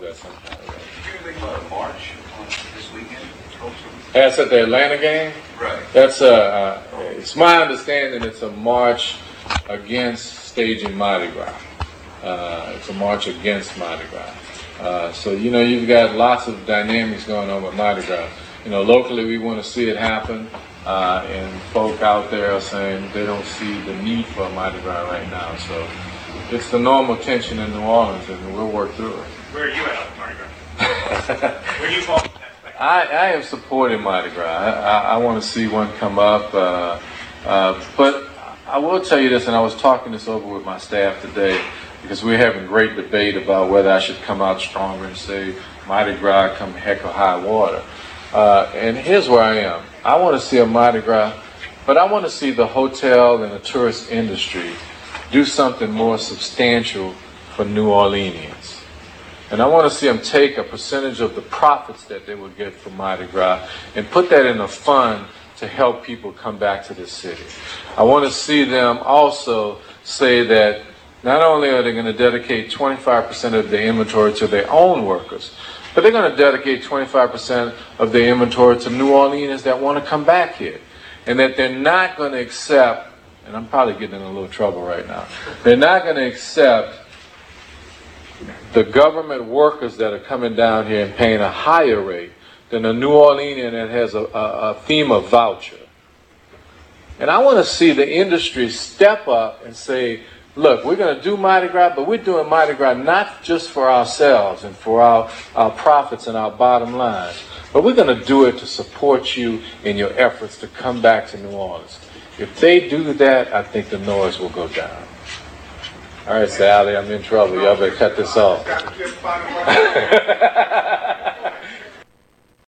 that some kind of way. You're going to march this weekend? That's at the Atlanta game? Right. That's it's my understanding it's a march against staging Mardi Gras. It's a march against Mardi Gras. So, you've got lots of dynamics going on with Mardi Gras. Locally we want to see it happen, and folk out there are saying they don't see the need for Mardi Gras right now. So it's the normal tension in New Orleans, and we'll work through it. Where are you at on Mardi Gras? Where do you fall? I am supporting Mardi Gras. I want to see one come up. But I will tell you this, and I was talking this over with my staff today, because we're having great debate about whether I should come out stronger and say Mardi Gras come heck or high water. And here's where I am. I want to see a Mardi Gras, but I want to see the hotel and the tourist industry do something more substantial for New Orleanians. And I want to see them take a percentage of the profits that they would get from Mardi Gras and put that in a fund to help people come back to this city. I want to see them also say that not only are they going to dedicate 25% of their inventory to their own workers, but they're going to dedicate 25% of their inventory to New Orleanians that want to come back here. And that they're not going to accept, and I'm probably getting in a little trouble right now, they're not going to accept the government workers that are coming down here and paying a higher rate than a New Orleanian that has a FEMA voucher. And I want to see the industry step up and say, look, we're going to do Mardi Gras, but we're doing Mardi Gras not just for ourselves and for our profits and our bottom lines, but we're going to do it to support you in your efforts to come back to New Orleans. If they do that, I think the noise will go down. All right, Sally, I'm in trouble. Y'all better cut this off.